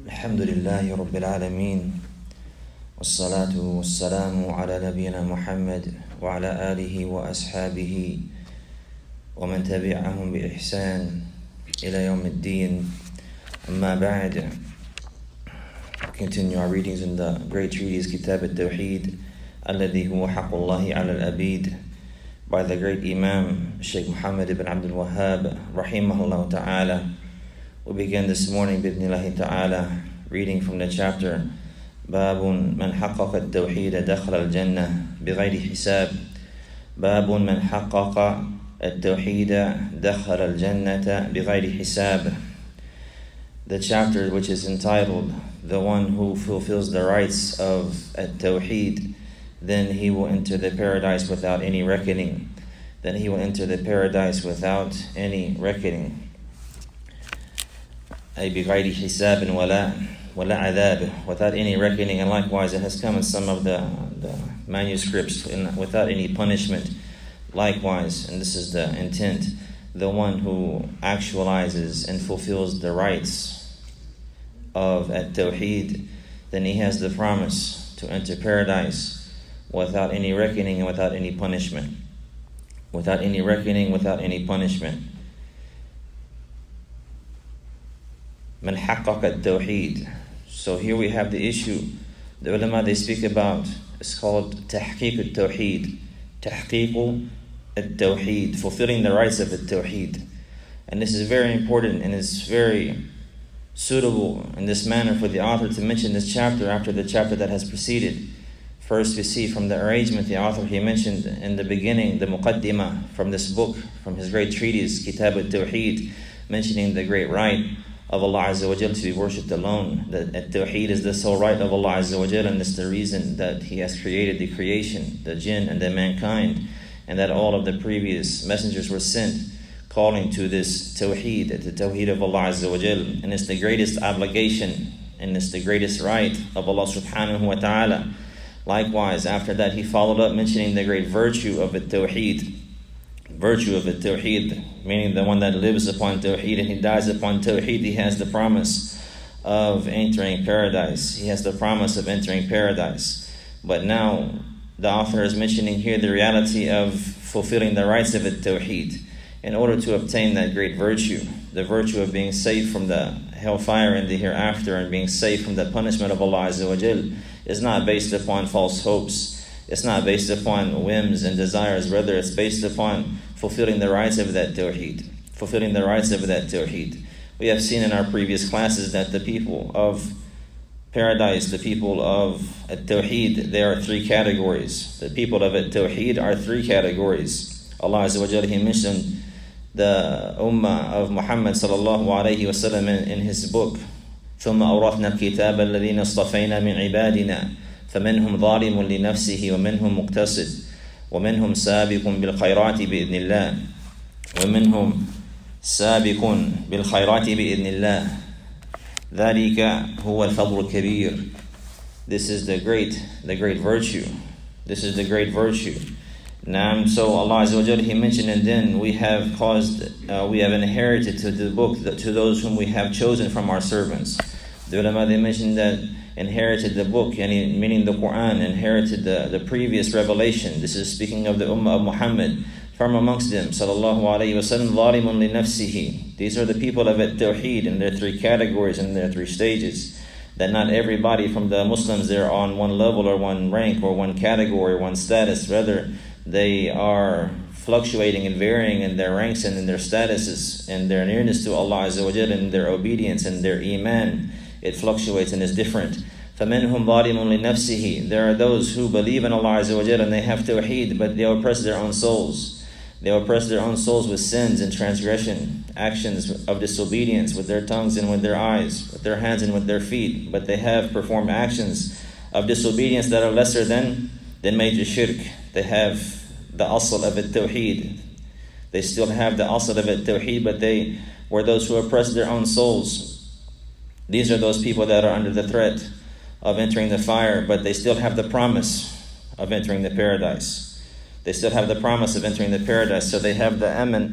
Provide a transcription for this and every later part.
الحمد لله رب العالمين والصلاة والسلام على نبينا محمد وعلى آله وأصحابه ومن تبعهم بإحسان إلى يوم الدين. أما بعد, continue our readings in the great treatise Kitab al-Tawheed الذي هو حق الله على العبيد by the great Imam Sheikh Muhammad ibn Abdul Wahhab rahimahullah ta'ala. We begin this morning bidnillahi ta'ala reading from the chapter باب من حقق التوحيد دخل الجنة بغير حساب. باب من حقق التوحيد دخل الجنة بغير حساب. The chapter which is entitled The One Who Fulfills the Rights of At-Tawheed, then he will enter the paradise without any reckoning. Then he will enter the paradise without any reckoning. أي بغير حساب ولا عذاب, without any reckoning. And likewise it has come in some of the manuscripts without any punishment. Likewise, and this is the intent, the one who actualizes and fulfills the rights of At-Tawheed, then he has the promise to enter paradise without any reckoning and without any punishment. Without any reckoning, without any punishment. Man حقق التوحيد. So here we have the issue. The ulama, they speak about, it's called تحقيق التوحيد. تحقيق التوحيد, fulfilling the rights of At-Tawheed. And this is very important, and it's very suitable in this manner for the author to mention this chapter after the chapter that has preceded. First, we see from the arrangement, the author, he mentioned in the beginning, the muqaddimah from this book, from his great treatise, Kitab al-Tawheed, mentioning the great right of Allah Azza wa Jal to be worshipped alone. That At-Tawheed is the sole right of Allah Azza wa Jal, and it's the reason that He has created the creation, the jinn and the mankind, and that all of the previous messengers were sent calling to this Tawheed, the Tawheed of Allah Azza wa Jal. And it's the greatest obligation, and it's the greatest right of Allah subhanahu wa ta'ala. Likewise, after that, he followed up mentioning the great virtue of At-Tawheed. Virtue of At-Tawheed, meaning the one that lives upon Tawheed and he dies upon Tawheed, he has the promise of entering paradise. He has the promise of entering paradise. But now, the author is mentioning here the reality of fulfilling the rights of At-Tawheed in order to obtain that great virtue, the virtue of being saved from the hellfire in the hereafter and being saved from the punishment of Allah Azza wa Jal, is not based upon false hopes. It's not based upon whims and desires. Rather, it's based upon fulfilling the rights of that Tawheed. Fulfilling the rights of that Tawheed. We have seen in our previous classes that the people of paradise, the people of At-Tawheed, there are three categories. The people of At-Tawheed are three categories. Allah Azza wa Jalla, He mentioned the ummah of Muhammad sallallahu alayhi wa sallam in his book. ثم أورثنا الكتاب الذين اصطفينا من عبادنا فمنهم ظالم لنفسه ومنهم مقتصد ومنهم سابق بالخيرات بإذن الله ومنهم سابق بالخيرات بإذن الله ذلك هو الفضل الكبير. This is the great virtue. This is the great virtue. Now, so Allah Azza wa Jalla, He mentioned, and then we have inherited to the book to those whom we have chosen from our servants. The ulama, they mentioned that inherited the book, meaning the Quran, inherited the previous revelation. This is speaking of the ummah of Muhammad. From amongst them, sallallahu alayhi wa sallam, ظَالِمٌ لِنَفْسِهِ. These are the people of At-Tawheed in their three categories and their three stages. That not everybody from the Muslims, they're on one level or one rank or one category or one status. Rather, they are fluctuating and varying in their ranks and in their statuses and their nearness to Allah Azza wa Jalla and their obedience and their iman. It fluctuates and is different. فَمِنْهُمْ ظَالِمٌ لِنَفْسِهِ. There are those who believe in Allah Azza wa Jalla and they have Tawheed, but they oppress their own souls. They oppress their own souls with sins and transgression, actions of disobedience with their tongues and with their eyes, with their hands and with their feet. But they have performed actions of disobedience that are lesser than major shirk. They have the asl of At-Tawheed. They still have the asl of At-Tawheed, but they were those who oppressed their own souls. These are those people that are under the threat of entering the fire, but they still have the promise of entering the paradise. They still have the promise of entering the paradise, so they have the aman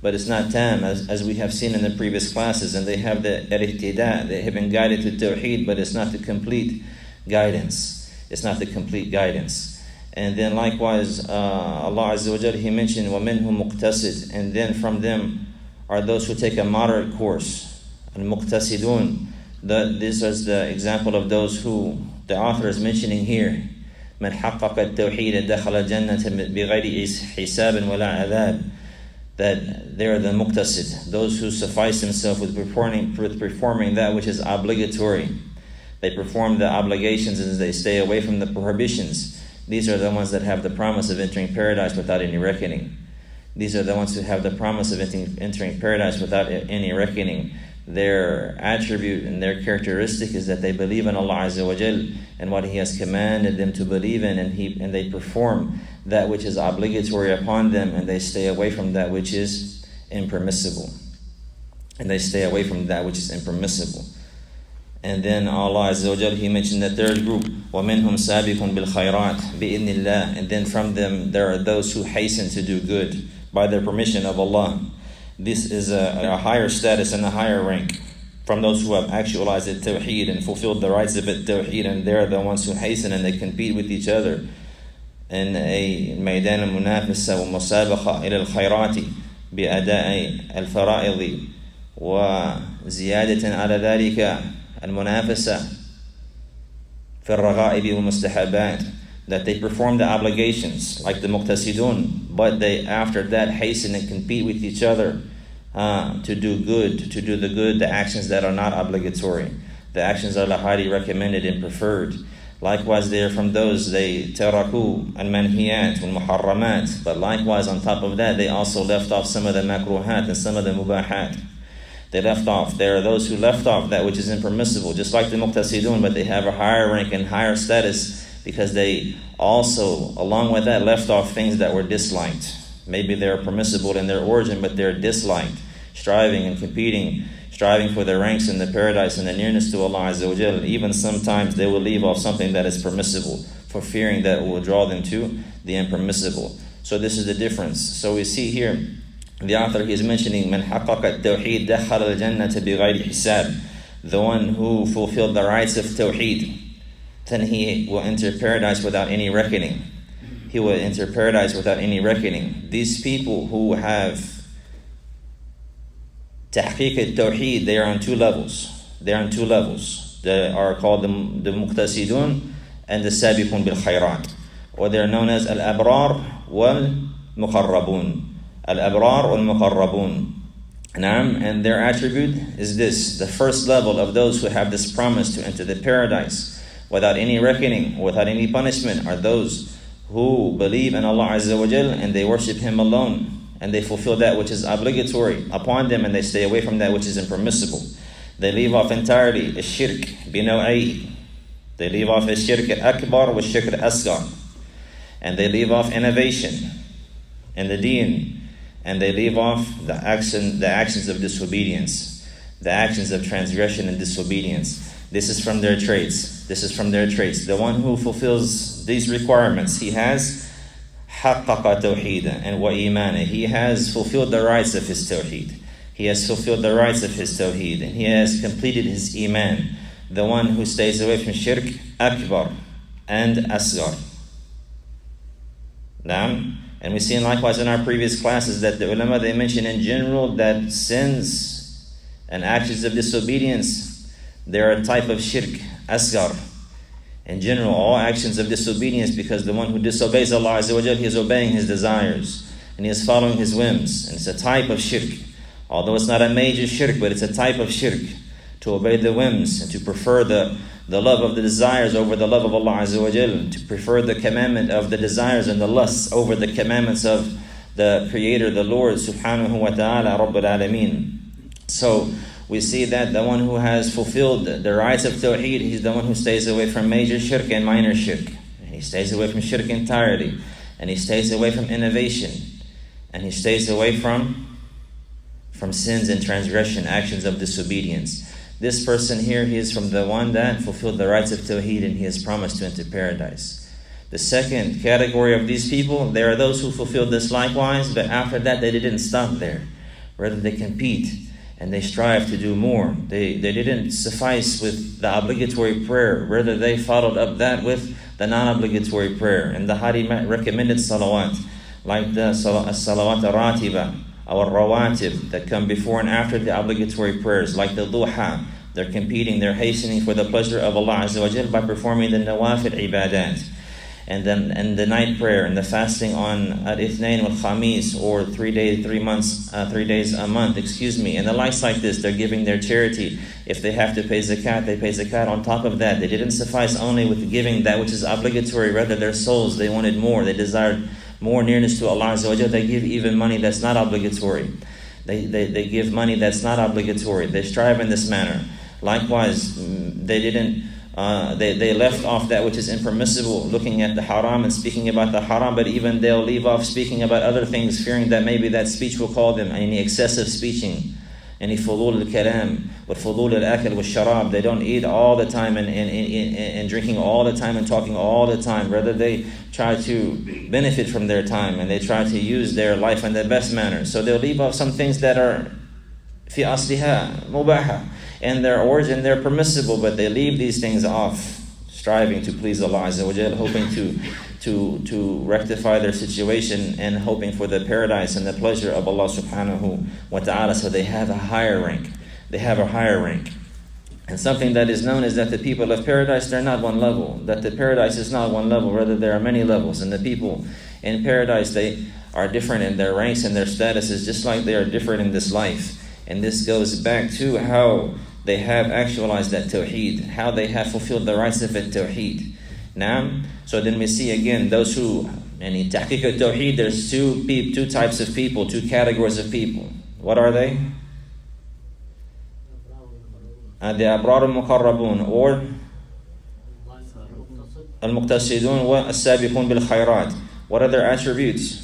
but it's not tam, as we have seen in the previous classes. And they have the ihtida, they have been guided to tawheed, but it's not the complete guidance. It's not the complete guidance. And then likewise, Allah Azza wa Jalla, He mentioned, وَمِنْهُمْ مُقْتَصِدٌ, and then from them are those who take a moderate course. Al-Muqtasidun, this is the example of those who the author is mentioning here. مَنْ حَقَّقَ التَّوْحِيدَ دَخَلَ الْجَنَّةَ بِغَيْرِ حِسَابٍ وَلَا عَذَابٍ. That they are the muqtasid, those who suffice themselves with performing that which is obligatory. They perform the obligations and they stay away from the prohibitions. These are the ones that have the promise of entering paradise without any reckoning. These are the ones who have the promise of entering paradise without any reckoning. Their attribute and their characteristic is that they believe in Allah Azza wa Jal and what He has commanded them to believe in, and they perform that which is obligatory upon them, and they stay away from that which is impermissible. And they stay away from that which is impermissible. And then Allah Azza wa Jal, He mentioned the third group, وَمِنْهُمْ سَابِقٌ بِالْخَيْرَاتِ بِإِذْنِ اللَّهِ. And then from them there are those who hasten to do good by the permission of Allah. This is a higher status and a higher rank from those who have actualized the tawheed and fulfilled the rights of it tawheed, and they're the ones who hasten and they compete with each other in a ميدان المنافسة والمسابقة إلى الخيرات بأداء الفرائض وزيادة على ذلك المنافسة في الرغائب والمستحبات. That they perform the obligations like the muqtasidun, but they after that hasten and compete with each other to do good, to do the good, the actions that are not obligatory, the actions that are highly recommended and preferred. Likewise, they are from those, they taraku al-manhiyat wal-muharramat, but likewise on top of that, they also left off some of the makruhat and some of the mubahat. They left off. There are those who left off that which is impermissible, just like the muqtasidun, but they have a higher rank and higher status, because they also, along with that, left off things that were disliked. Maybe they're permissible in their origin, but they're disliked. Striving and competing, striving for the ranks in the paradise and the nearness to Allah Azza wa Jal. Even sometimes they will leave off something that is permissible for fearing that it will draw them to the impermissible. So this is the difference. So we see here, the author is mentioning, مَنْ حَقَّقَ التَّوْحِيدَ دَخَلَ الْجَنَّةَ بِغَيْرِ حِسَابٍ. The one who fulfilled the rights of tawheed, then he will enter paradise without any reckoning. He will enter paradise without any reckoning. These people who have tahqiq al-tawheed, they are on two levels. They are on two levels. They are called the muqtasidun and the sabiqun bil khayrat. Or they are known as al-abrar wal-muqarrabun. Al-abrar wal-muqarrabun. And their attribute is this. The first level of those who have this promise to enter the paradise without any reckoning, without any punishment, are those who believe in Allah Azza wa Jal and they worship Him alone, and they fulfill that which is obligatory upon them, and they stay away from that which is impermissible. They leave off entirely shirk binaw'i. They leave off shirk al-akbar wa shirk al-asghar, and they leave off innovation in the deen, and they leave off the actions of disobedience, the actions of transgression and disobedience. This is from their traits. This is from their traits. The one who fulfills these requirements, he has حَقَّقَ تَوْحِيدًا and وَإِيمَانًا. He has fulfilled the rights of his tawheed. He has fulfilled the rights of his tawheed, and he has completed his iman. The one who stays away from shirk akbar and asghar. And we've seen likewise in our previous classes that the ulama, they mention in general that sins and actions of disobedience, they're a type of shirk, asghar. In general, all actions of disobedience, because the one who disobeys Allah Azza wa Jal, he is obeying his desires, and he is following his whims. And it's a type of shirk. Although it's not a major shirk, but it's a type of shirk, to obey the whims and to prefer the love of the desires over the love of Allah Azza wa Jal, to prefer the commandment of the desires and the lusts over the commandments of the Creator, the Lord Subhanahu wa Ta'ala, Rabbul Alameen. So we see that the one who has fulfilled the rights of tawheed, he's the one who stays away from major shirk and minor shirk. He stays away from shirk entirely, and he stays away from innovation, and he stays away from sins and transgression, actions of disobedience. This person here, he is from the one that fulfilled the rights of tawheed, and he has promised to enter paradise. The second category of these people, there are those who fulfilled this likewise, but after that they didn't stop there. Rather, they compete and they strive to do more. They didn't suffice with the obligatory prayer. Rather, they followed up that with the non-obligatory prayer. And the Hadi recommended salawat, like the salawat al-ratiba, or rawatib, that come before and after the obligatory prayers, like the duha. They're competing, they're hastening for the pleasure of Allah Azza wa Jal by performing the nawafil ibadat. And then the night prayer and the fasting on al-ithnain wal-khamis, or 3 days a month, and the likes like this. They're giving their charity. If they have to pay zakat, they pay zakat on top of that. They didn't suffice only with giving that which is obligatory. Rather, their souls, they wanted more. They desired more nearness to Allah Azza wa Jal. They give even money that's not obligatory. They give money that's not obligatory. They strive in this manner. Likewise, they didn't. They left off that which is impermissible, looking at the haram and speaking about the haram, but even they'll leave off speaking about other things, fearing that maybe that speech will call them any excessive speeching, any fulul al-kalam, or fulul al-akal wa sharab. They don't eat all the time and drinking all the time and talking all the time. Rather, they try to benefit from their time and they try to use their life in the best manner. So they'll leave off some things that are fi asliha mubaha. In their origin, they're permissible, but they leave these things off, striving to please Allah Azza wa Jal, hoping to rectify their situation and hoping for the paradise and the pleasure of Allah subhanahu wa ta'ala. So they have a higher rank. They have a higher rank. And something that is known is that the people of paradise, they're not one level. That the paradise is not one level, rather there are many levels. And the people in paradise, they are different in their ranks and their statuses, just like they are different in this life. And this goes back to how they have actualized that tawheed, how they have fulfilled the rights of that tawheed. Now, so then we see again those who, in tahqiq al-tawheed, there's two types of people, two categories of people. What are they? The abrar al-muqarrabun, or al-muqtasidun wa as-sabiqun bil-khayrat. What are their attributes?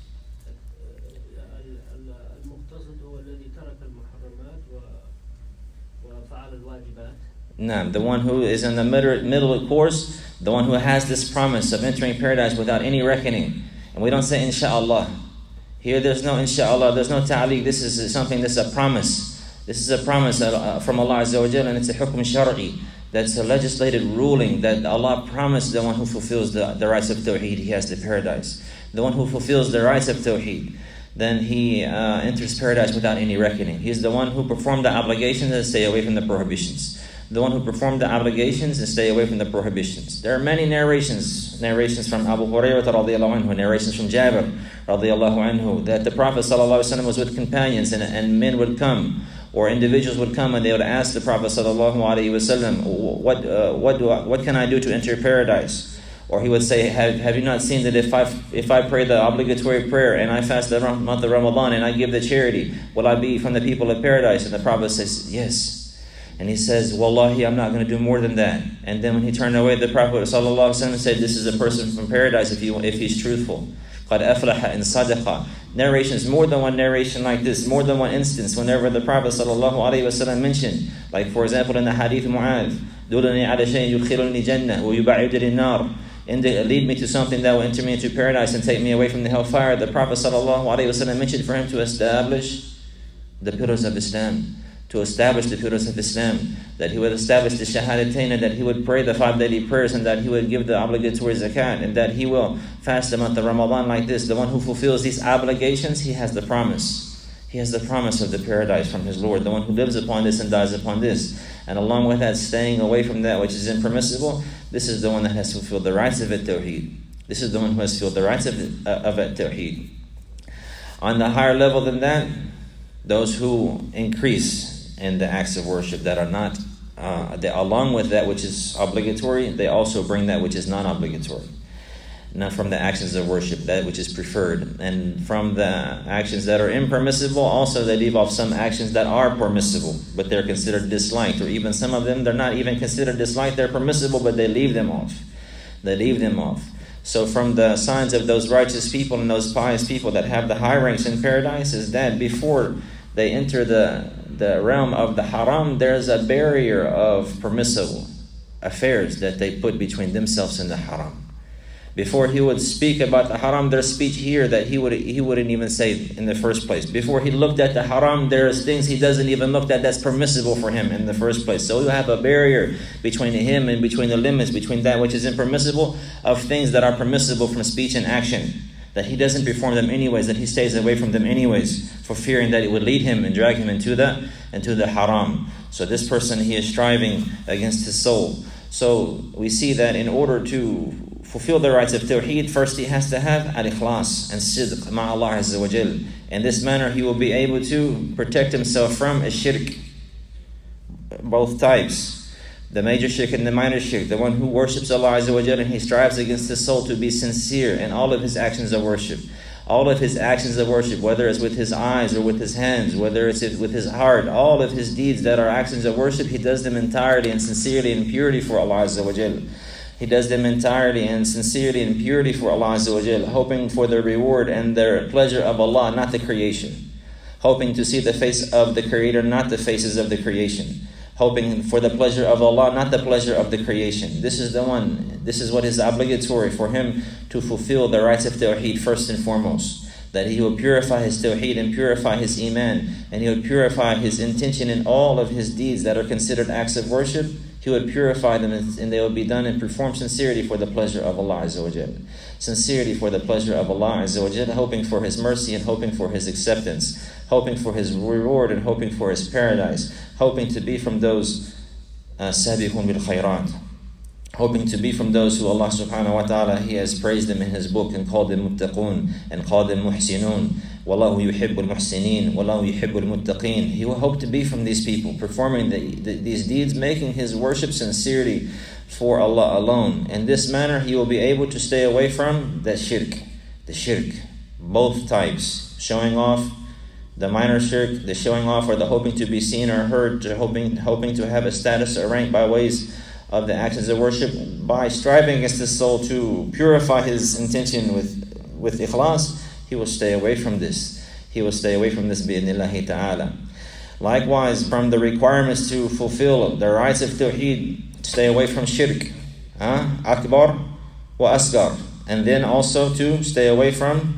No, the one who is in the middle course, the one who has this promise of entering paradise without any reckoning. And we don't say insha'Allah. Here there's no insha'Allah, there's no ta'liq. This is something that's a promise. This is a promise from Allah Azza wa Jal, and it's a hukm shar'i. That's a legislated ruling that Allah promised the one who fulfills the rights of tawheed, he has the paradise. The one who fulfills the rights of tawheed, then he enters paradise without any reckoning. He's the one who performed the obligations and stay away from the prohibitions. The one who performed the obligations and stay away from the prohibitions. There are many narrations from Abu Hurairah radiallahu anhu, narrations from Jabir radiallahu anhu, that the Prophet sallallahu alaihi wasallam was with companions and men would come, or individuals would come, and they would ask the Prophet sallallahu alaihi wasallam, what can I do to enter paradise? Or he would say, have you not seen that if I pray the obligatory prayer and I fast the month of Ramadan and I give the charity, will I be from the people of paradise? And the Prophet says, yes. And he says, Wallahi, I'm not going to do more than that. And then when he turned away, the Prophet ﷺ said, this is a person from paradise if he's truthful. قَدْ أَفْلَحَ إِنْ صَدَقَ. Narrations, more than one narration like this, more than one instance, whenever the Prophet ﷺ mentioned, like for example in the hadith Mu'adh, دُلَنِي عَلَى شَيْءٍ يُدْخِلُنِي جَنَّةً وَيُبَعِدُ لِلنَّارِ, lead me to something that will enter me into paradise and take me away from the hellfire. The Prophet ﷺ mentioned for him to establish the pillars of Islam. To establish the pillars of Islam, that he would establish the shahadatain, and that he would pray the 5 daily prayers, and that he would give the obligatory zakat, and that he will fast the month of Ramadan like this. The one who fulfills these obligations, he has the promise. He has the promise of the paradise from his Lord. The one who lives upon this and dies upon this. And along with that, staying away from that which is impermissible, this is the one that has fulfilled the rights of at-tawheed. This is the one who has fulfilled the rights of at-tawheed. On the higher level than that, those who increase in the acts of worship that are not, along with that which is obligatory, they also bring that which is non-obligatory. Not from the actions of worship, that which is preferred. And from the actions that are impermissible, also they leave off some actions that are permissible, but they're considered disliked. Or even some of them, they're not even considered disliked, they're permissible, but they leave them off. They leave them off. So from the signs of those righteous people and those pious people that have the high ranks in paradise is that before they enter the realm of the haram, there's a barrier of permissible affairs that they put between themselves and the haram. Before he would speak about the haram, there's speech here that he wouldn't even say in the first place. Before he looked at the haram, there's things he doesn't even look at that's permissible for him in the first place. So you have a barrier between him and between the limits, between that which is impermissible of things that are permissible from speech and action, that he doesn't perform them anyways, that he stays away from them anyways, for fearing that it would lead him and drag him into the haram. So this person, he is striving against his soul. So we see that in order to fulfill the rights of Tawheed, first he has to have al-ikhlas and sidq ma Allah Azza wa Jal. In this manner he will be able to protect himself from a shirk, both types, the major shirk and the minor shirk. The one who worships Allah Azza wa Jal and he strives against his soul to be sincere in all of his actions of worship. All of his actions of worship, whether it's with his eyes or with his hands, whether it's with his heart, all of his deeds that are actions of worship, he does them entirely and sincerely and purity for Allah Azza wa Jal. He does them entirely and sincerely and purity for Allah Azza wa Jal, hoping for the reward and the pleasure of Allah, not the creation. Hoping to see the face of the Creator, not the faces of the creation. Hoping for the pleasure of Allah, not the pleasure of the creation. This is the one. This is what is obligatory for him to fulfill the rights of Tawheed first and foremost. That he will purify his Tawheed and purify his Iman. And he will purify his intention in all of his deeds that are considered acts of worship. He would purify them and they will be done and perform sincerity for the pleasure of Allah Azza wa Jal. Sincerity for the pleasure of Allah Azza wa Jal, hoping for His mercy and hoping for His acceptance, hoping for His reward and hoping for His paradise, hoping to be from those sabiqun bil khayrat, hoping to be from those who Allah subhanahu wa ta'ala, He has praised them in His book and called them muttaqun and called them muhsinun. Wallahu yuhibbul muhsinin, wallahu yuhibbul muttaqin. He will hope to be from these people, performing these deeds, making his worship sincerity for Allah alone. In this manner, he will be able to stay away from the shirk, both types, showing off, the minor shirk, the showing off or the hoping to be seen or heard, hoping to have a status or rank by ways of the actions of worship, by striving against his soul to purify his intention with ikhlas. He will stay away from this. He will stay away from this bi'idhnillahi ta'ala. Likewise, from the requirements to fulfill the rights of Tawheed, stay away from shirk, akbar wa asgar. And then also to stay away from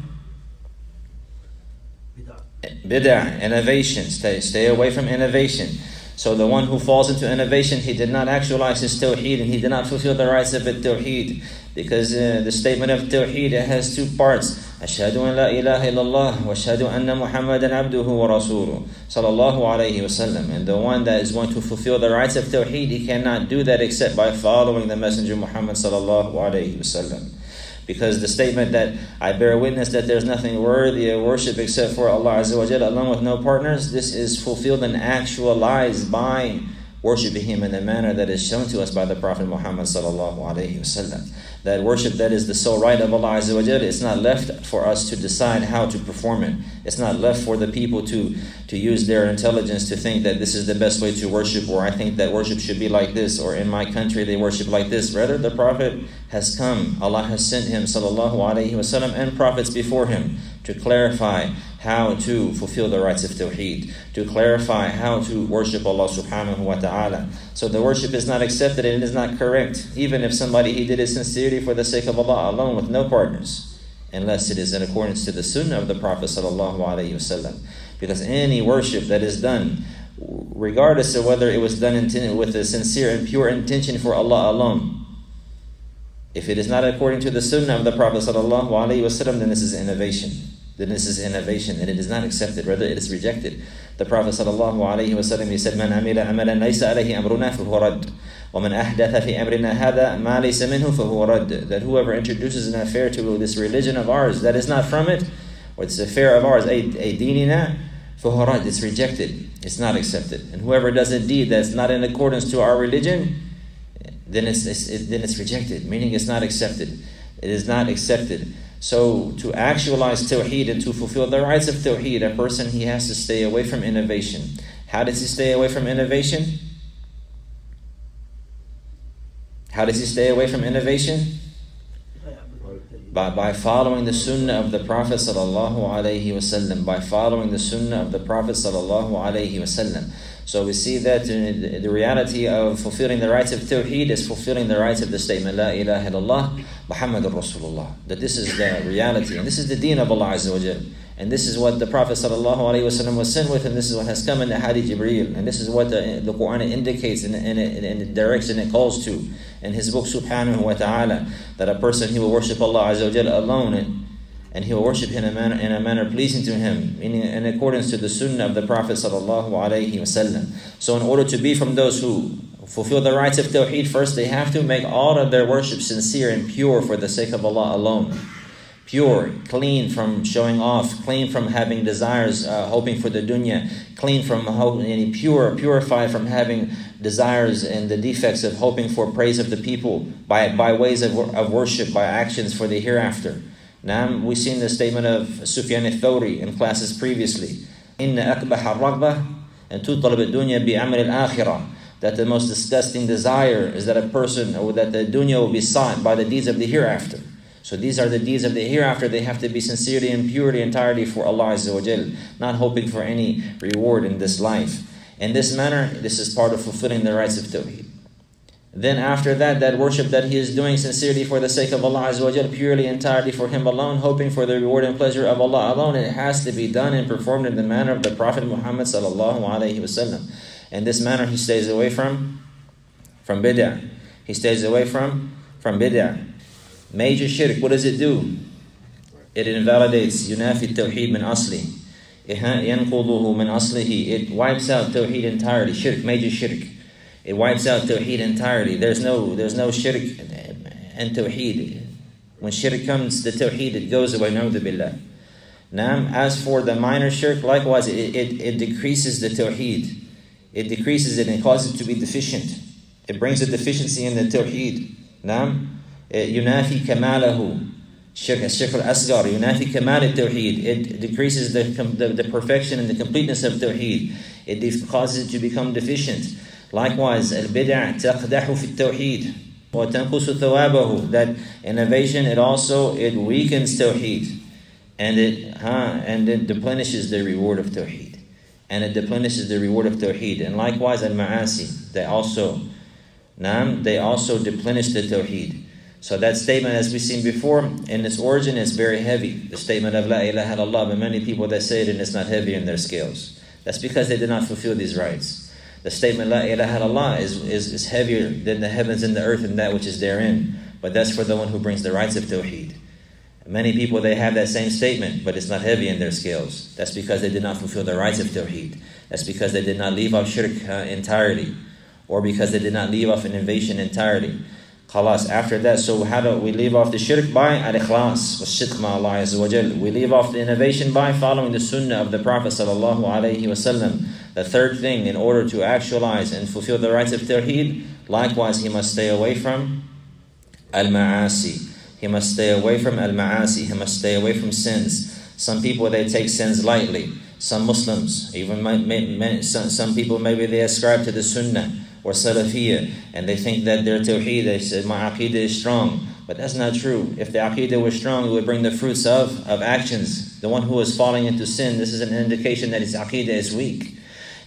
bid'ah, innovation. Stay away from innovation. So the one who falls into innovation, he did not actualize his Tawheed and he did not fulfill the rights of Tawheed. Because the statement of Tawheed, it has two parts. Ashhadu an la ilaha illallah wa ashhadu anna Muhammadan abduhu wa rasuluh sallallahu alayhi wa sallam. And the one that is going to fulfill the rights of Tawheed, he cannot do that except by following the Messenger Muhammad sallallahu alayhi wa sallam. Because the statement that I bear witness that there's nothing worthy of worship except for Allah Azza wa Jalla alone with no partners, this is fulfilled and actualized by worshiping Him in the manner that is shown to us by the Prophet Muhammad sallallahu alaihi wasallam. That worship that is the sole right of Allah Azza wa Jalla, it's not left for us to decide how to perform it. It's not left for the people to use their intelligence to think that this is the best way to worship, or I think that worship should be like this, or in my country they worship like this. Rather, the Prophet has come. Allah has sent him sallallahu alaihi wasallam and prophets before him to clarify how to fulfill the rights of Tawheed, to clarify how to worship Allah subhanahu wa ta'ala. So the worship is not accepted and it is not correct, even if somebody he did it sincerely for the sake of Allah alone with no partners, unless it is in accordance to the sunnah of the Prophet sallallahu alaihi wasallam. Because any worship that is done, regardless of whether it was done with a sincere and pure intention for Allah alone, if it is not according to the sunnah of the Prophet sallallahu alaihi wasallam, then this is innovation. And it is not accepted, rather it is rejected. The Prophet sallallahu alaihi wasallam, he said, "Man amila amalan laysa alayhi amruna fahuwa radd, wa man ahdatha fi amrina hadha ma laysa minhu fahuwa radd." That whoever introduces an affair to this religion of ours that is not from it, or it's an affair of ours, a dinina, fahuwa radd, it's rejected, it's not accepted. And whoever does a deed that's not in accordance to our religion, then it's rejected, meaning it's not accepted. It is not accepted. So to actualize Tawheed and to fulfill the rights of Tawheed, a person, he has to stay away from innovation. How does he stay away from innovation? How does he stay away from innovation? By following the sunnah of the Prophet sallallahu alaihi wasallam. By following the sunnah of the Prophet sallallahu alaihi wasallam. So we see that the reality of fulfilling the rights of Tawheed is fulfilling the rights of the statement, La ilaha illallah, Muhammadur Rasulullah. That this is the reality, and this is the deen of Allah Azza wa Jal. And this is what the Prophet ﷺ was sent with, and this is what has come in the Hadith Jibreel. And this is what the Quran indicates and it directs and it calls to in His book Subhanahu wa Ta'ala, that a person, he will worship Allah Azza wa Jal alone, and he will worship Him in a manner pleasing to Him, meaning in accordance to the Sunnah of the Prophet ﷺ. So in order to be from those who fulfill the rights of Tawheed, first they have to make all of their worship sincere and pure for the sake of Allah alone. Pure, clean from showing off, clean from having desires, hoping for the dunya, clean from any purified from having desires and the defects of hoping for praise of the people by ways of worship, by actions for the hereafter. Now, we've seen the statement of Sufyan al-Thawri in classes previously. إِنَّ أَكْبَحَ الرَّغْبَةِ أَن تُطْلَبَ الدُّنْيَا بِعَمَلِ الْآخِرَةِ. That the most disgusting desire is that a person, or that the dunya will be sought by the deeds of the hereafter. So these are the deeds of the hereafter. They have to be sincerely and purely entirely for Allah Azza wa Jal, not hoping for any reward in this life. In this manner, this is part of fulfilling the rights of Tawheed. Then after that, that worship that he is doing sincerely for the sake of Allah Azza wa Jal, purely entirely for Him alone, hoping for the reward and pleasure of Allah alone, it has to be done and performed in the manner of the Prophet Muhammad sallallahu alaihi wasallam. In this manner, he stays away from bid'ah. He stays away from bid'ah. Major shirk, what does it do? It invalidates yunafi tawheed min asli. Yanquduhu min aslihi. It wipes out tawheed entirely. Shirk, major shirk. It wipes out tawheed entirely. There's no shirk and tawheed. When shirk comes, the tawheed, it goes away. Na'udhu billah. Now, as for the minor shirk, likewise, it decreases the tawheed. It decreases it and causes it to be deficient. It brings a deficiency in the tawheed. Now, yunafi kamalahu. Shirk al-asghar, yunafi kamal al-tawheed. It decreases the perfection and the completeness of tawheed. It causes it to become deficient. Likewise, al-bid'ah taqdahu fi tawheed wa tanqusu thawabahu. That innovation, it weakens tawheed, and it deplenishes the reward of tawheed. And likewise, al-ma'asi, they also deplenish the tawheed. So that statement, as we've seen before, in its origin is very heavy. The statement of La ilaha illallah, but many people that say it and it's not heavy in their scales. That's because they did not fulfill these rights. The statement La ilaha illallah is heavier than the heavens and the earth and that which is therein. But that's for the one who brings the rights of Tawheed. Many people, they have that same statement, but it's not heavy in their scales. That's because they did not fulfill the rights of Tawheed. That's because they did not leave off shirk entirely, or because they did not leave off innovation entirely. Khalas, after that, so how do we leave off the shirk? By al-ikhlas, was-sidq ma Allah Azza wa Jal. We leave off the innovation by following the sunnah of the Prophet sallallahu alaihi wasallam. The third thing, in order to actualize and fulfill the rights of Tawheed, likewise, he must stay away from al-ma'asi. He must stay away from al-ma'asi. He must stay away from sins. Some people, they take sins lightly. Some Muslims, even some people, maybe they ascribe to the sunnah or salafiyah, and they think that their tawheed, they said, my aqidah is strong. But that's not true. If the aqidah was strong, it would bring the fruits of actions. The one who is falling into sin, this is an indication that his aqidah is weak.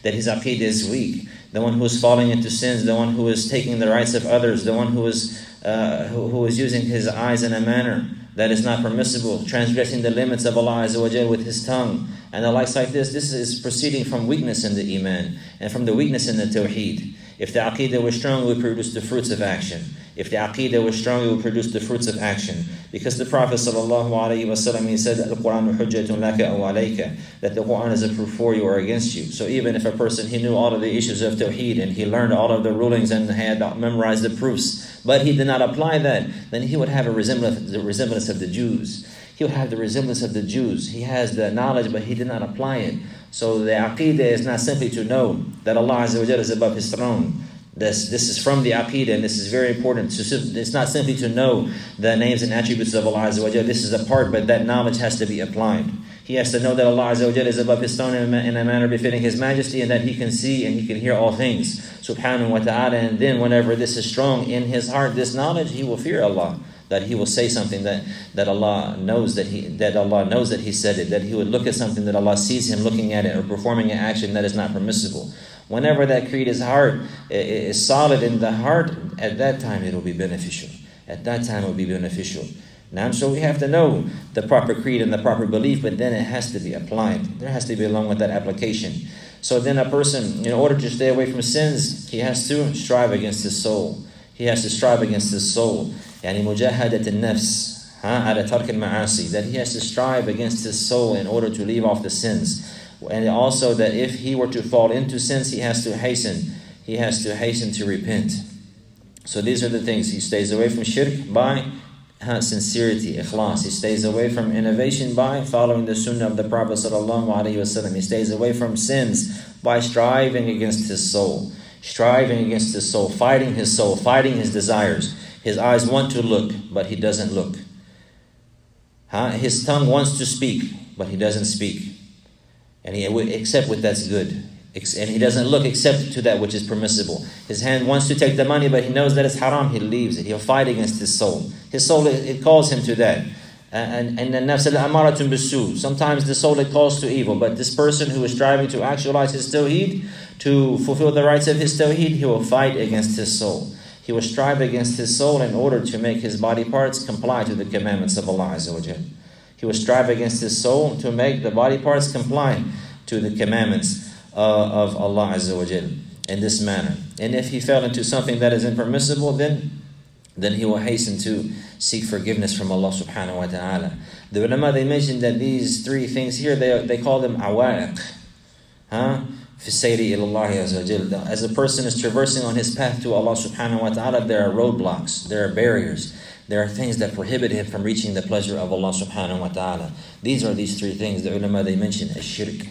The one who is falling into sins, the one who is taking the rights of others, the one who is using his eyes in a manner that is not permissible, transgressing the limits of Allah Azza wa Jal with his tongue, and the likes like this is proceeding from weakness in the iman, and from the weakness in the tawheed. If the aqidah was strong, it would produce the fruits of action. If the aqidah was strong, it would produce the fruits of action. Because the Prophet ﷺ, he said that the Quran hujjatun laka aw alayka, that the Quran is a proof for you or against you. So even if a person, he knew all of the issues of tawheed, and he learned all of the rulings and had memorized the proofs, but he did not apply that, then he would have the resemblance of the Jews. He would have the resemblance of the Jews. He has the knowledge, but he did not apply it. So the aqidah is not simply to know that Allah Azza wa Jalla is above His throne. This is from the aqidah, and this is very important. It's not simply to know the names and attributes of Allah Azza wa Jalla. This is a part, but that knowledge has to be applied. He has to know that Allah Azza wa Jalla is above His throne in a manner befitting His majesty, and that He can see and He can hear all things, subhanahu wa ta'ala. And then whenever this is strong in his heart, this knowledge, he will fear Allah. That he will say something that Allah knows that He said it. That he would look at something that Allah sees him looking at it, or performing an action that is not permissible. Whenever that creed is solid in the heart, at that time it will be beneficial. At that time it will be beneficial. Now, so we have to know the proper creed and the proper belief, but then it has to be applied. There has to be along with that application. So then a person, in order to stay away from sins, he has to strive against his soul. He has to strive against his soul. يعني مجاهدة النفس على ترك المعاصي. That he has to strive against his soul in order to leave off the sins. And also that if he were to fall into sins, he has to hasten. He has to hasten to repent. So these are the things. He stays away from shirk by sincerity, ikhlas. He stays away from innovation by following the sunnah of the Prophet ﷺ. He stays away from sins by striving against his soul. Striving against his soul, fighting his desires. His eyes want to look, but he doesn't look. His tongue wants to speak, but he doesn't speak. And he except what that's good. And he doesn't look except to that which is permissible. His hand wants to take the money, but he knows that it's haram. He leaves it. He'll fight against his soul. His soul, it calls him to that. And the nafs al-amaratun bisu. Sometimes the soul, it calls to evil. But this person who is striving to actualize his tawheed, to fulfill the rights of his tawheed, he will fight against his soul. He will strive against his soul in order to make his body parts comply to the commandments of Allah Azza wa Jal. He will strive against his soul to make the body parts comply to the commandments of Allah Azza wa Jal in this manner. And if he fell into something that is impermissible, then he will hasten to seek forgiveness from Allah subhanahu wa ta'ala. The ulama, they mentioned that these three things here, they call them awaiq. Fi sayri ilallahi azza wa jal. As a person is traversing on his path to Allah subhanahu wa ta'ala, there are roadblocks, there are barriers. There are things that prohibit him from reaching the pleasure of Allah subhanahu wa ta'ala. These are these three things. The ulama, they mention ash-shirk,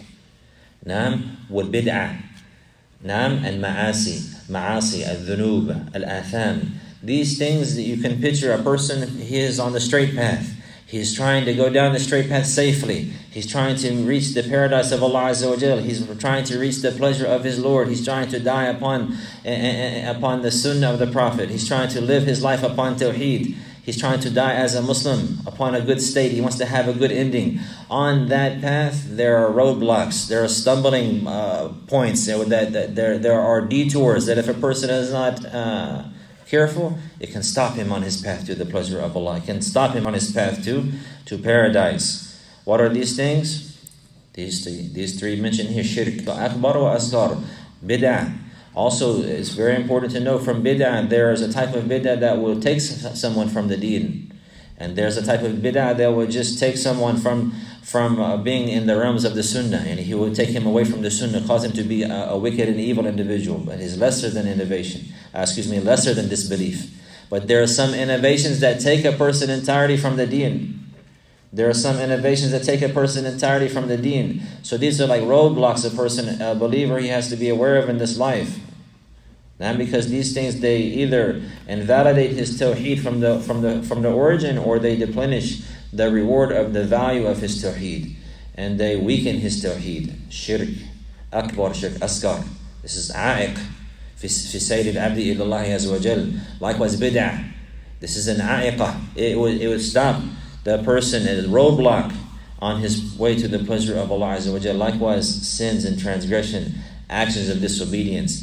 wal-bid'ah, and ma'asi, al-dhunub, al-atham. These things that you can picture a person, he is on the straight path. He's trying to go down the straight path safely. He's trying to reach the paradise of Allah Azza wa Jal. He's trying to reach the pleasure of his Lord. He's trying to die upon the sunnah of the Prophet. He's trying to live his life upon tawheed. He's trying to die as a Muslim upon a good state. He wants to have a good ending. On that path, there are roadblocks. There are stumbling points. There are detours that if a person is not careful, it can stop him on his path to the pleasure of Allah. It can stop him on his path to paradise. What are these things? These three mentioned here: shirk, akbar wa asghar, bid'ah. Also, it's very important to know from bid'ah, there is a type of bid'ah that will take someone from the deen. And there's a type of bid'ah that will just take someone from being in the realms of the sunnah. And he will take him away from the sunnah, cause him to be a wicked and evil individual. But he's lesser than lesser than disbelief. But there are some innovations that take a person entirely from the deen. There are some innovations that take a person entirely from the deen. So these are like roadblocks a believer, he has to be aware of in this life. Now, because these things, they either invalidate his tawheed from the origin, or they deplenish the reward of the value of his tawheed, and they weaken his tawheed. Shirk, akbar, shirk, asghar. This is a'iq fi sayri al-abdi ila Allah azza wa jal. Likewise, bid'ah. This is an a'iqah. It would stop the person at a roadblock on his way to the pleasure of Allah Azza wa Jal. Likewise, sins and transgression, actions of disobedience.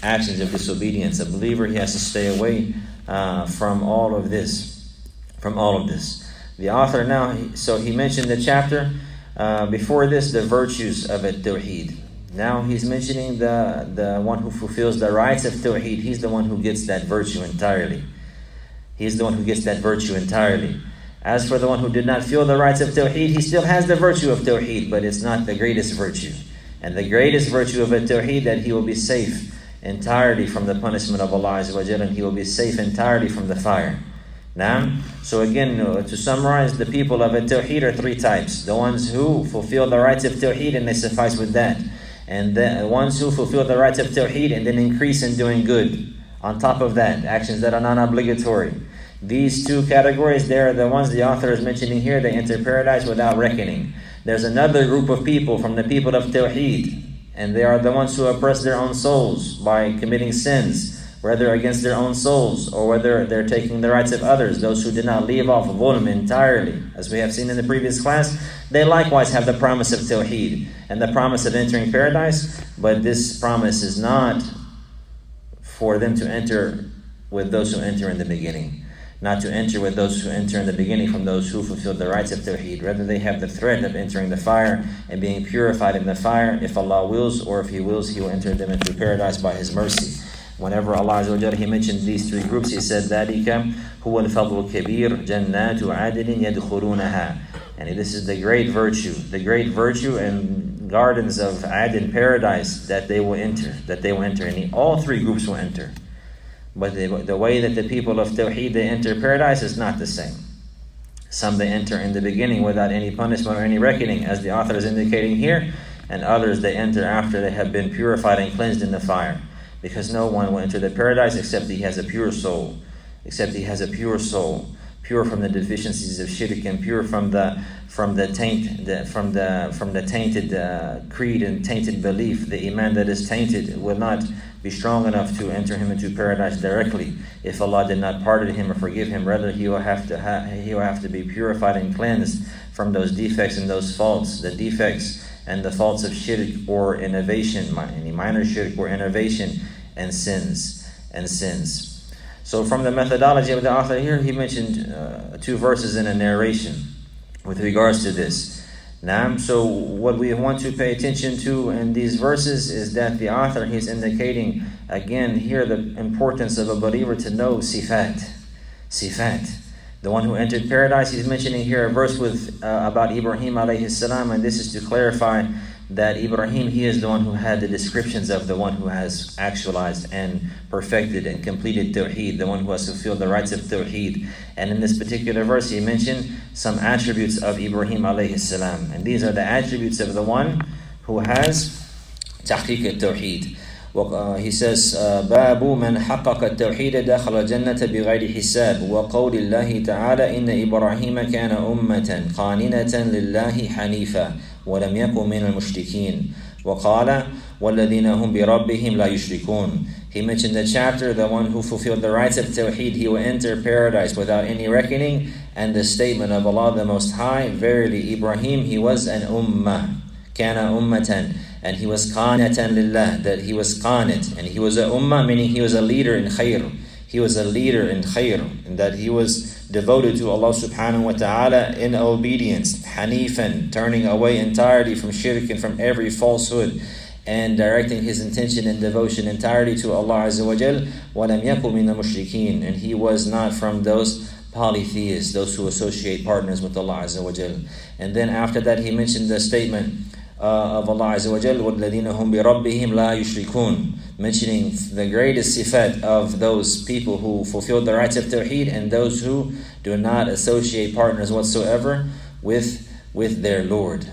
A believer, he has to stay away from all of this. The author now, so he mentioned the chapter before this, the virtues of Tawheed. Now he's mentioning the one who fulfills the rights of Tawheed. He's the one who gets that virtue entirely. As for the one who did not feel the rights of Tawheed, he still has the virtue of Tawheed, but it's not the greatest virtue. And the greatest virtue of Tawheed, that he will be safe entirely from the punishment of Allah Azza wa Jalla, and he will be safe entirely from the fire. Now, so again, to summarize, the people of Tawheed are three types. The ones who fulfill the rights of Tawheed and they suffice with that. And the ones who fulfill the rights of Tawheed and then increase in doing good. On top of that, actions that are non-obligatory. These two categories, they are the ones the author is mentioning here. They enter paradise without reckoning. There's another group of people from the people of Tawheed, and they are the ones who oppress their own souls by committing sins, whether against their own souls, or whether they're taking the rights of others, those who did not leave off dhulm entirely, as we have seen in the previous class, they likewise have the promise of tawheed and the promise of entering paradise, but this promise is not for them to enter with those who enter in the beginning. Not to enter with those who enter in the beginning from those who fulfilled the rights of tawheed. Rather, they have the threat of entering the fire and being purified in the fire. If Allah wills, or if He wills, He will enter them into paradise by His mercy. Whenever Allah Azza wa Jalla, He mentioned these three groups, He said, ذَلِكَ هُوَ الْفَضْلُ الْكَبِيرُ جَنَّاتُ عَدْلٍ يَدْخُلُونَهَا. And this is the great virtue and gardens of Adn, paradise, that they will enter. And all three groups will enter. But the way that the people of Tawheed, they enter paradise is not the same. Some they enter in the beginning without any punishment or any reckoning, as the author is indicating here, and others they enter after they have been purified and cleansed in the fire. Because no one will enter the paradise except he has a pure soul. Pure from the deficiencies of shirk, and pure from the tainted creed and tainted belief. The iman that is tainted will not be strong enough to enter him into paradise directly if Allah did not pardon him or forgive him. Rather, he will have to be purified and cleansed from those defects and those faults, the defects and the faults of shirk or innovation, any minor shirk or innovation, and sins. So from the methodology of the author here, he mentioned 2 verses in a narration with regards to this. So what we want to pay attention to in these verses is that the author, he's indicating again here the importance of a believer to know sifat. The one who entered paradise, he's mentioning here a verse with about Ibrahim alayhi salam, and this is to clarify that Ibrahim, he is the one who had the descriptions of the one who has actualized and perfected and completed Tawheed, the one who has fulfilled the rights of Tawheed. And in this particular verse, he mentioned some attributes of Ibrahim alayhi salam. And these are the attributes of the one who has tahqiq al-Tawheed. He says, باب من حقق التوحيد دخل الجنة بغير حساب وقول الله تعالى إن إبراهيم كان أمة قانتة لله حنيفا ولم يكن من المشركين وقال والذين هم بربهم لا يشركون. He mentioned the chapter, the one who fulfilled the rights of Tawheed, he will enter paradise without any reckoning, and the statement of Allah the Most High, verily Ibrahim, he was an ummah, kana ummatan, and he was qanatan lillah, that he was qanit, and he was a ummah, meaning he was a leader in khair. He was a leader in khair, and that he was devoted to Allah subhanahu wa ta'ala in obedience, hanifan, turning away entirely from shirk and from every falsehood, and directing his intention and devotion entirely to Allah Azza wa Jal. وَلَمْ يَكُنْ مِنَ الْمُشْرِكِينَ. And he was not from those polytheists, those who associate partners with Allah Azza wa Jal. And then after that he mentioned the statement of Allah Azza wa Jal, وَالَّذِينَ هُمْ بِرَبِّهِمْ لَا يُشْرِكُونَ, mentioning the greatest sifat of those people who fulfilled the rights of Tawheed and those who do not associate partners whatsoever with their Lord.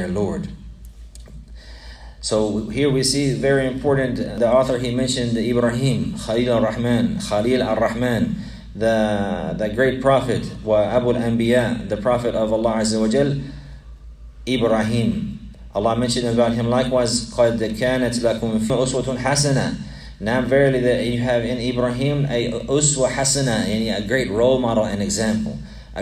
So here we see very important, the author, he mentioned Ibrahim, Khalil al-Rahman, the great prophet, wa Abu al-Anbiya, the prophet of Allah Azza wa Jal, Ibrahim. Allah mentioned about him likewise, قَدْ كَانَتْ لَكُمْ فِي أُسْوَةٌ حَسَنَةٌ. Now verily that you have in Ibrahim a uswa hasana, a great role model and example.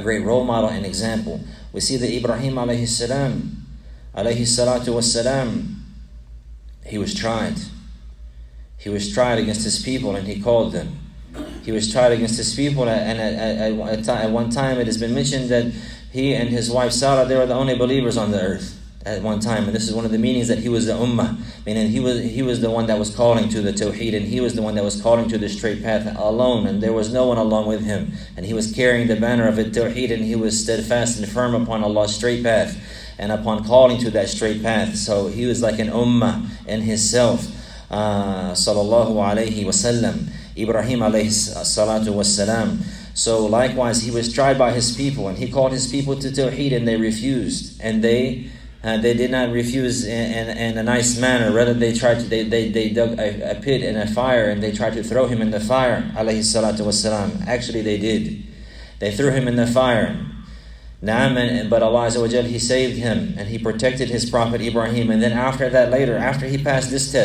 We see that Ibrahim alayhi salatu was salam, he was tried. He was tried against his people and he called them. He was tried against his people, and at one time it has been mentioned that he and his wife Sarah, they were the only believers on the earth at one time. And this is one of the meanings that he was the ummah, meaning he was the one that was calling to the tawheed, and he was the one that was calling to the straight path alone, and there was no one along with him. And he was carrying the banner of the tawheed, and he was steadfast and firm upon Allah's straight path and upon calling to that straight path. So he was like an ummah in himself. Sallallahu alayhi wasallam, Ibrahim alayhi salatu wassalam. So likewise he was tried by his people, and he called his people to tawheed, and they refused. And they did not refuse in a nice manner. Rather, they dug a pit and a fire, and they tried to throw him in the fire, alayhi salatu wassalam. Actually, they did. They threw him in the fire. But Allah Azza wa Jal, He saved him, and He protected His Prophet Ibrahim. And then after that, later, after he passed this test,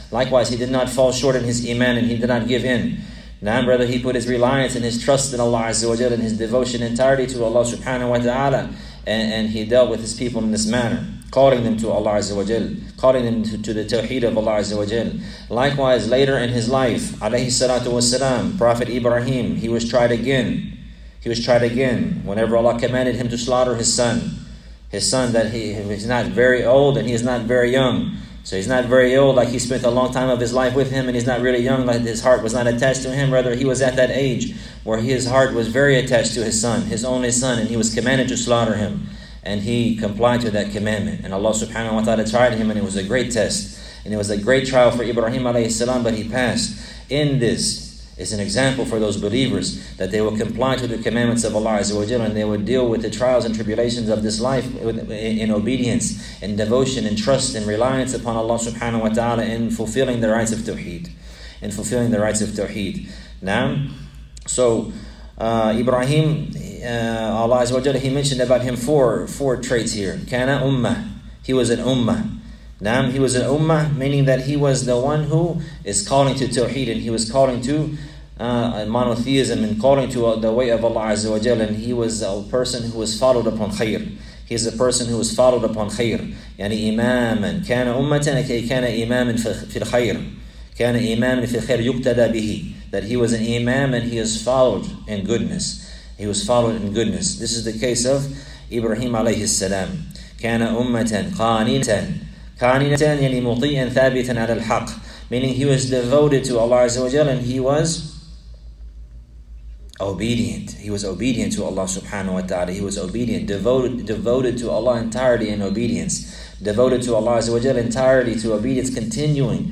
Likewise, he did not fall short in his iman and he did not give in. Now, rather, he put his reliance and his trust in Allah Azza wa Jal and his devotion entirely to Allah subhanahu wa ta'ala. And he dealt with his people in this manner, calling them to Allah Azza wa Jal, calling them to the tawheed of Allah Azza wa Jal. Likewise, later in his life, alayhi salatu wasalam, Prophet Ibrahim, he was tried again. He was tried again whenever Allah commanded him to slaughter his son. His son that he's not very old and he is not very young. So he's not very old, like he spent a long time of his life with him, and he's not really young, like his heart was not attached to him. Rather, he was at that age where his heart was very attached to his son, his only son, and he was commanded to slaughter him. And he complied to that commandment. And Allah subhanahu wa ta'ala tried him, and it was a great test. And it was a great trial for Ibrahim alayhi salam, but he passed. In this is an example for those believers that they will comply to the commandments of Allah Azza wa Jalla, and they will deal with the trials and tribulations of this life in obedience and devotion and trust and reliance upon Allah subhanahu wa ta'ala in fulfilling the rights of Tawheed. In fulfilling the rights of Tawheed. Now, so Ibrahim, Allah Azza wa Jalla, He mentioned about him four traits here. Kana ummah. He was an ummah. Naam, he was an ummah, meaning that he was the one who is calling to Tawheed, and he was calling to monotheism and calling to the way of Allah Azza wa Jal, and he was a person who was followed upon khair. He is a person who was followed upon khair. Yani imaman, kana ummatan kay kana imaman fi al-khair. Kana imaman fi al-khair yuqtada bihi. That he was an imam and he is followed in goodness. He was followed in goodness. This is the case of Ibrahim alayhi salam. Kana ummatan qanitan. Qanitan yani muti'an thabitan ala al-haq. Meaning he was devoted to Allah Azza wa Jal and he was obedient. He was obedient to Allah subhanahu wa ta'ala. He was obedient, devoted to Allah entirely in obedience. Devoted to Allah Azza wa Jal entirely to obedience, continuing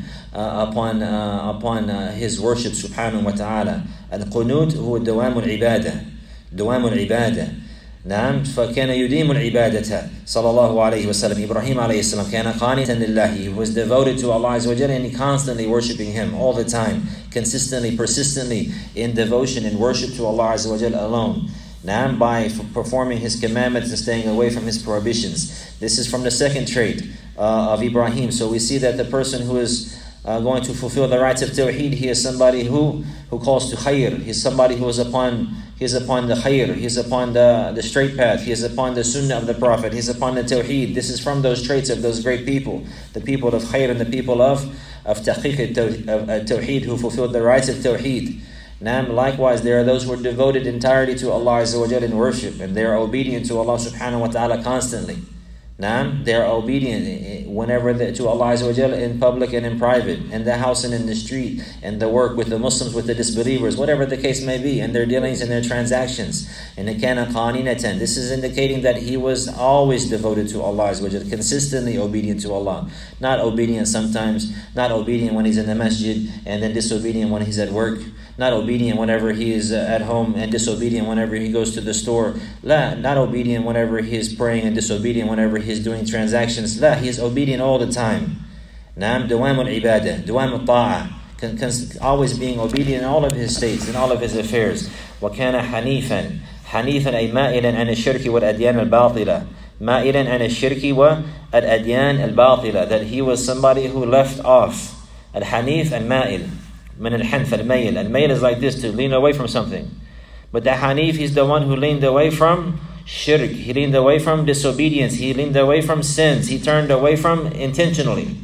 upon his worship subhanahu wa ta'ala. Al-qunut huwa dawam al-ibadah. Dawam al-ibadah. نعم فكان يديم العبادة صلى الله عليه وسلم. Ibrahim عليه السلام كان قانتا لله. He was devoted to Allah Azza wa Jalla and he constantly worshiping Him all the time, consistently, persistently in devotion and worship to Allah Azza wa Jalla alone. Now, by performing His commandments and staying away from His prohibitions. This is from the second trait of Ibrahim. So we see that the person who is going to fulfill the rights of Tawheed, he is somebody who calls to khair. He is somebody who is upon the khair. He is upon the straight path. He is upon the sunnah of the Prophet. He is upon the Tawheed. This is from those traits of those great people, the people of khair and the people of tahqiq Tawheed, who fulfilled the rights of Tawheed. Now, likewise, there are those who are devoted entirely to Allah Azza wa Jalla in worship, and they are obedient to Allah subhanahu wa ta'ala constantly. Now, they are obedient whenever to Allah Azza wa Jalla in public and in private, in the house and in the street, and the work with the Muslims, with the disbelievers, whatever the case may be, and their dealings and their transactions. And kana qaninatan. This is indicating that he was always devoted to Allah Azza wa Jalla, consistently obedient to Allah. Not obedient sometimes, not obedient when he's in the masjid, and then disobedient when he's at work. Not obedient whenever he is at home and disobedient whenever he goes to the store. La, not obedient whenever he is praying and disobedient whenever he is doing transactions. La, he is obedient all the time. Naam, dawam al-ibadah, dawam al-ta'ah. Always being obedient in all of his states, in all of his affairs. وَكَانَ حَنِيفًا. حَنِيفًا أي مائلا عن الشرك والأديان الباطلة. مائلا عن الشرك والأديان الباطلة. That he was somebody who left off. Al-hanif and ma'il. من الحنف الميل. الميل is like this, to lean away from something. But the Hanif, he's the one who leaned away from shirk. He leaned away from disobedience. He leaned away from sins. He turned away from intentionally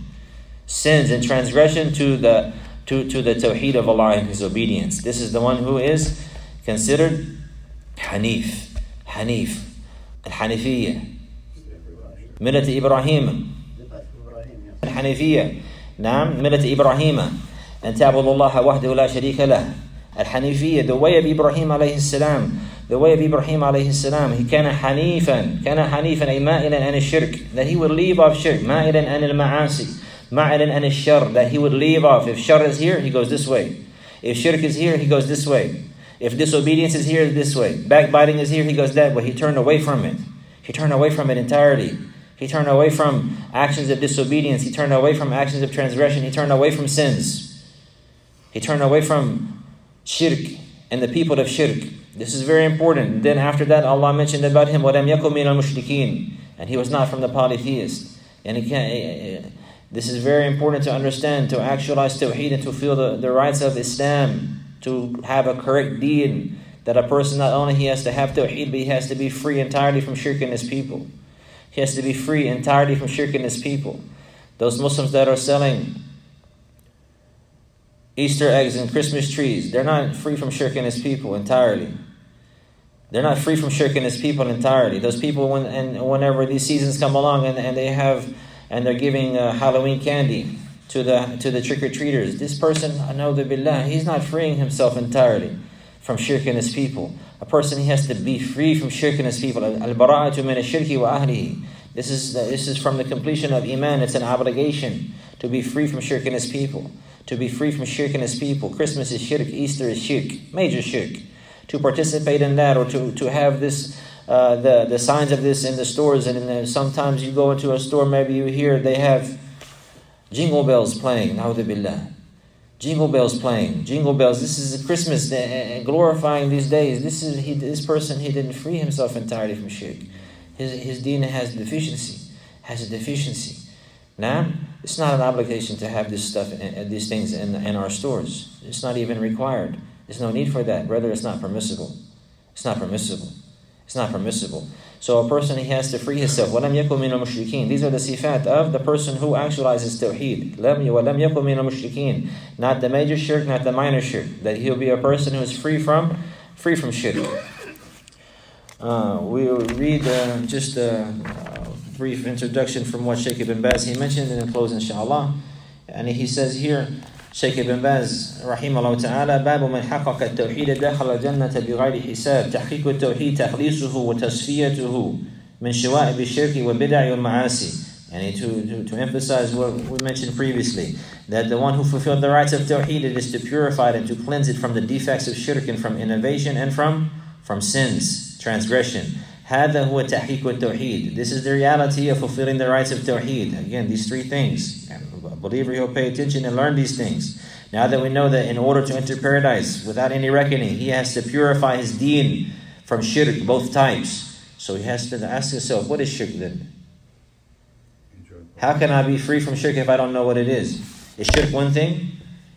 sins and transgression to the Tawheed of Allah and His obedience. This is the one who is considered Hanif. Hanif. Al-Hanifiyya. Millat Ibrahim. Al-Hanifiyya. Naam. Millat Ibrahim. أن تعبد الله وحده لا شريك له. الحنيفية, the way of Ibrahim alayhi salam. The way of Ibrahim alayhi salam. He كان حنيفا أي مائلا عن الشرك. That he would leave off shirk. مائلا عن المعاصي. مائلا عن الشر. That he would leave off. If shar is here, he goes this way. If shirk is here, he goes this way. If disobedience is here, this way. Backbiting is here, he goes that way. He turned away from it. He turned away from it entirely. He turned away from actions of disobedience. He turned away from actions of transgression. He turned away from sins. He turned away from shirk and the people of shirk. This is very important. Then after that, Allah mentioned about him, وَلَمْ يَكُمْ مِنَ الْمُشْرِكِينَ. And he was not from the polytheists. And This is very important to understand, to actualize Tawheed and to feel the rights of Islam, to have a correct deen, that a person not only he has to have Tawheed, but he has to be free entirely from shirk in his people. He has to be free entirely from shirk in his people. Those Muslims that are selling Easter eggs and Christmas trees, they're not free from shirk in his people entirely. They're not free from shirk in his people entirely. Those people, whenever these seasons come along and they're giving Halloween candy to the trick-or-treaters, this person, a'udhu billah, he's not freeing himself entirely from shirk in his people. A person, he has to be free from shirk in his people. Al-bara'atu min ash-shirki wa ahlihi. This is from the completion of Iman. It's an obligation to be free from shirk in his people. To be free from shirk in his people. Christmas is shirk, Easter is shirk, major shirk. To participate in that, or to have this, the signs of this in the stores, and sometimes you go into a store, maybe you hear they have jingle bells playing. A'udhu billah. Jingle bells playing. Jingle bells. This is Christmas, glorifying these days. This person, he didn't free himself entirely from shirk. His deen has a deficiency. Now, it's not an obligation to have this stuff, these things in our stores. It's not even required. There's no need for that. Rather, it's not permissible. It's not permissible. It's not permissible. So a person, he has to free himself. وَلَمْ يَكُنْ مِنَ الْمُشْرِكِينَ. These are the sifat of the person who actualizes Tawheed. وَلَمْ يَكُنْ مِنَ الْمُشْرِكِينَ. Not the major shirk, not the minor shirk. That he'll be a person who is free from shirk. We'll read just a brief introduction from what Shaykh Ibn Baz he mentioned, and then close inshallah. And he says here, Shaykh Ibn Baz rahimahullah ta'ala, باب من حقق التوحيد دخل الجنة بغير حساب. تحقيق التوحيد تخليصه وتصفيته من شوائب الشرك والبدع والمعاصي. And to emphasize what we mentioned previously, that the one who fulfilled the rights of Tawheed, it is to purify it and to cleanse it from the defects of shirk and from innovation and from sins, transgression. هذا هو تحقيق التوحيد. This is the reality of fulfilling the rights of Tawheed. Again, these three things. A believer, he'll pay attention and learn these things. Now that we know that in order to enter paradise without any reckoning, he has to purify his deen from shirk, both types. So he has to ask himself, what is shirk then? How can I be free from shirk if I don't know what it is? Is shirk one thing?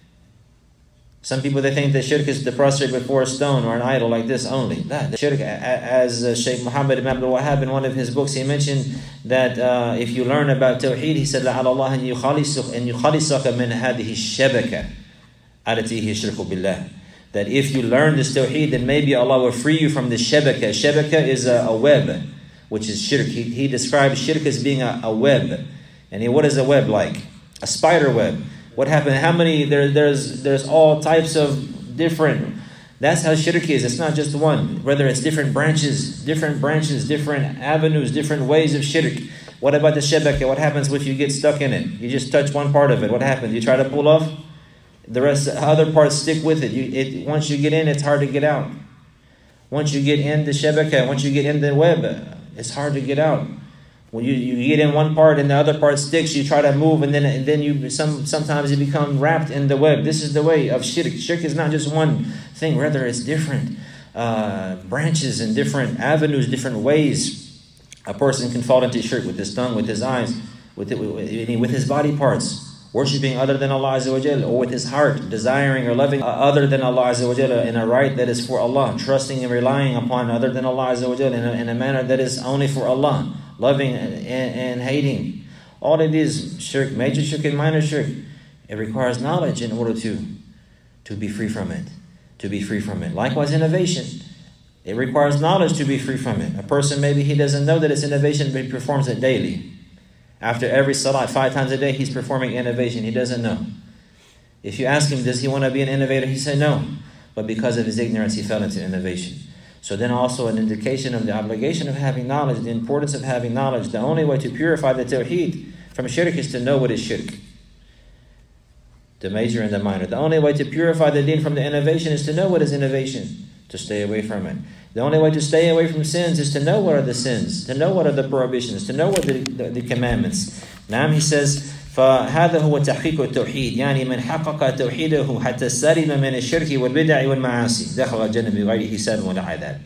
Some people, they think that shirk is to prostrate before a stone or an idol like this only. The shirk, as Shaykh Muhammad ibn Abdul Wahhab in one of his books, he mentioned that if you learn about Tawheed, he said, لَعَلَى اللَّهِ أَن يُخَلِصَكَ مِنْ هَذِهِ الشَّبَكَةِ الَّتِي هِيَ الشِّرْكُ بِاللَّهِ. That if you learn this Tawheed, then maybe Allah will free you from this shabaka. Shabaka is a web, which is shirk. He describes shirk as being a web. And what is a web like? A spider web. What happened? How many? There's all types of different. That's how shirk is. It's not just one. Whether it's different branches, different avenues, different ways of shirk. What about the shabaka? What happens if you get stuck in it? You just touch one part of it. What happens? You try to pull off. The rest, other parts stick with it. Once you get in, it's hard to get out. Once you get in the shabaka, once you get in the web, it's hard to get out. When you get in one part and the other part sticks, you try to move, and then you sometimes you become wrapped in the web. This is the way of shirk. Shirk is not just one thing, rather it's different branches and different avenues, different ways. A person can fall into shirk with his tongue, with his eyes, with his body parts, worshipping other than Allah Azza wa Jalla, or with his heart, desiring or loving other than Allah Azza wa Jalla in a right that is for Allah, trusting and relying upon other than Allah Azza wa Jalla in a manner that is only for Allah. Loving and hating. All it is shirk, major shirk and minor shirk. It requires knowledge in order to be free from it. To be free from it. Likewise, innovation. It requires knowledge to be free from it. A person, maybe he doesn't know that it's innovation, but he performs it daily. After every salat, 5 times a day, he's performing innovation. He doesn't know. If you ask him, does he want to be an innovator? He said no. But because of his ignorance, he fell into innovation. So then also an indication of the obligation of having knowledge, the importance of having knowledge. The only way to purify the Tawheed from shirk is to know what is shirk. The major and the minor. The only way to purify the deen from the innovation is to know what is innovation, to stay away from it. The only way to stay away from sins is to know what are the sins, to know what are the prohibitions, to know what are the commandments. Now he says, فهذا هو تحقيق التوحيد يعني من حقق توحيده حتى سلم من الشرك والبدع والمعاصي دخل الجنة بغير حساب ولا عذاب.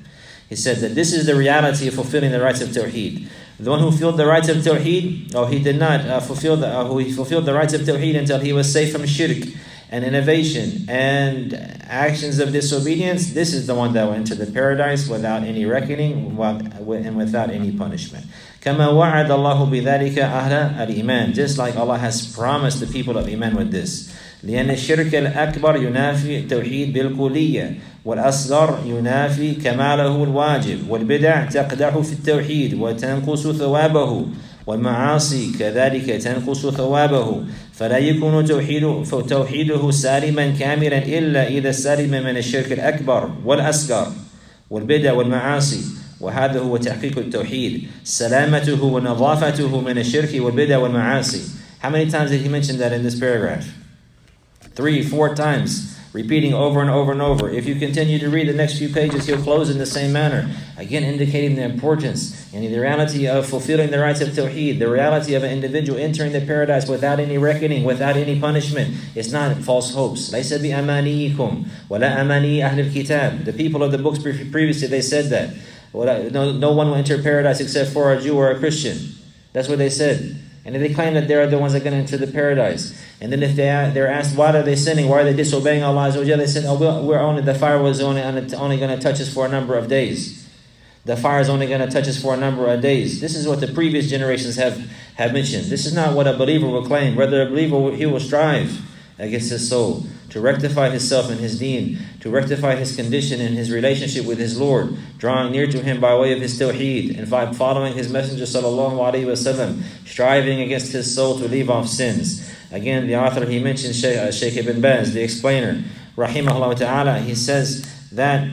He said that this is the reality of fulfilling the rights of Tawheed. The one who fulfilled the rights of Tawheed, he did not fulfill the rights of Tawheed until he was safe from shirk and innovation and actions of disobedience. This is the one that will enter the paradise without any reckoning and without any punishment. كما وعد الله بذلك أهل الإيمان. Just like Allah has promised the people of Iman with this. لأن الشرك الأكبر ينافي التوحيد بالكلية والأصغر ينافي كماله الواجب والبدع تقدح في التوحيد وتنقص ثوابه والمعاصي كذلك تنقص ثوابه فلا يكون توحيده سالما كاملا إلا إذا سلم من الشرك الأكبر والأصغر والبدع والمعاصي وهذا هو تحقيق التوحيد سلامته ونظافته من الشرك والبدع والمعاصي. How many times did he mention that in this paragraph? 3-4 times, repeating over and over and over. If you continue to read the next few pages, he'll close in the same manner, again indicating the importance and the reality of fulfilling the rights of Tawheed, the reality of an individual entering the paradise without any reckoning, without any punishment. It's not false hopes. لَيْسَ بِأَمَانِيِّكُمْ وَلَا أَمَانِي أَهْلِ الْكِتَابِ. The people of the books previously, they said that. No one will enter paradise except for a Jew or a Christian. That's what they said. And they claim that they're the ones that are going to enter the paradise. And then if they're asked, why are they sinning? Why are they disobeying Allah? They said, the fire was only going to touch us for a number of days. The fire is only going to touch us for a number of days. This is what the previous generations have mentioned. This is not what a believer will claim. Rather, a believer, he will strive against his soul to rectify himself and his deen, to rectify his condition and his relationship with his Lord, drawing near to him by way of his tawheed and by following his messenger sallallahu alaihi wasallam, striving against his soul to leave off sins. Again, the author, he mentioned Shaykh Ibn Baz, the explainer, rahimahullah ta'ala. He says that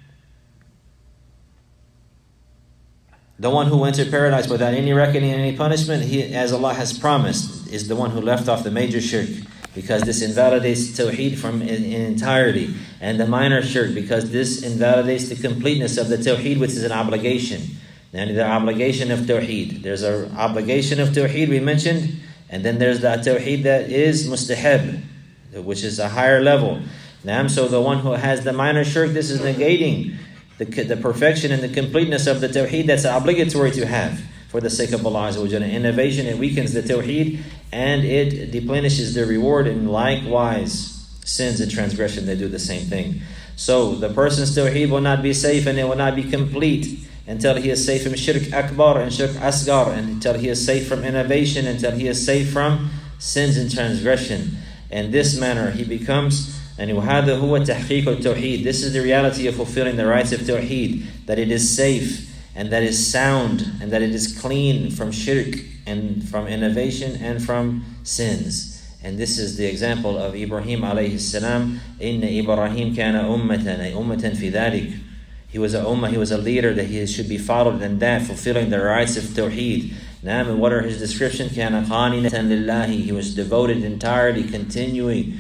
the one who entered paradise without any reckoning and any punishment, he, as Allah has promised, is the one who left off the major shirk, because this invalidates Tawheed from in entirety, and the minor shirk, because this invalidates the completeness of the Tawheed, which is an obligation. And the obligation of Tawheed. There's an obligation of Tawheed we mentioned, and then there's the Tawheed that is mustahab, which is a higher level. So the one who has the minor shirk, this is negating the perfection and the completeness of the Tawheed that's obligatory to have for the sake of Allah Azza wa Jalla. Innovation, it weakens the Tawheed and it deplenishes the reward, and likewise sins and transgression, they do the same thing. So the person's Tawheed will not be safe and it will not be complete until he is safe from Shirk Akbar and Shirk Asgar, and until he is safe from innovation, until he is safe from sins and transgression. In this manner he becomes, and وَهَذَا هُوَ تَحْقِيقُ التَّوْحِيد. This is the reality of fulfilling the rights of Tawheed, that it is safe and that is sound and that it is clean from shirk and from innovation and from sins. And this is the example of Ibrahim alayhi salam. إِنَّ إِبْرَاهِيمَ كَانَ أُمَّةً أي أُمَّةً فِي ذَلِكَ. He was a ummah, he was a leader that he should be followed in that, fulfilling the rights of Tawheed. And what are his descriptions? كَانَ قَانِنَةً لِلَّهِ. He was devoted entirely, continuously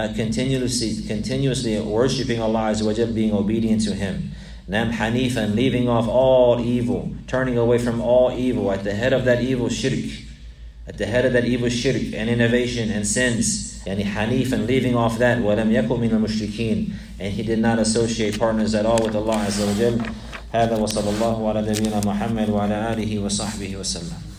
worshipping Allah Azza wa Jalla, being obedient to Him. Nam Hanifan, leaving off all evil, turning away from all evil. At the head of that evil, shirk. At the head of that evil, shirk and innovation and sins. Yani Hanifan, leaving off that. وَلَمْ يَكُنْ مِنَ الْمُشْرِكِينَ. And he did not associate partners at all with Allah Azza wa Jalla. هذا وصلى الله على نبينا محمد وعلى آله وصحبه وسلم.